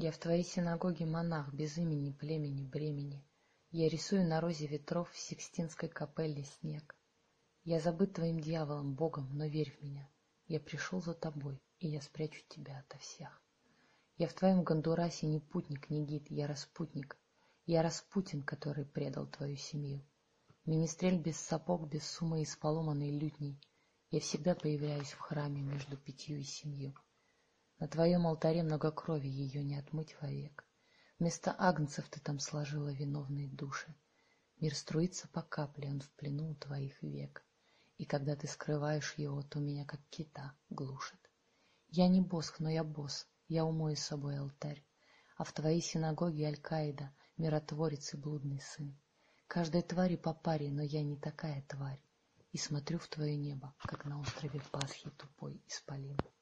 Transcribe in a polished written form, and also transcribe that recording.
Я в твоей синагоге монах, без имени, племени, бремени. Я рисую на розе ветров в Сикстинской капелле снег. Я забыт твоим дьяволом, Богом, но верь в меня. Я пришел за тобой, и я спрячу тебя ото всех. Я в твоем Гондурасе не путник, не гид, я распутник. Я Распутин, который предал твою семью. Министрель без сапог, без суммы и с поломанной лютней. Я всегда появляюсь в храме между 5 и 7. На твоем алтаре много крови, ее не отмыть вовек. Вместо агнцев ты там сложила виновные души. Мир струится по капле, он в плену у твоих век. И когда ты скрываешь его, то меня как кита глушит. Я не босх, но я босс, я умою с собой алтарь. А в твоей синагоге Аль-Каида, миротворец и блудный сын. Каждой твари по паре, но я не такая тварь. И смотрю в твое небо, как на острове Пасхи тупой исполин.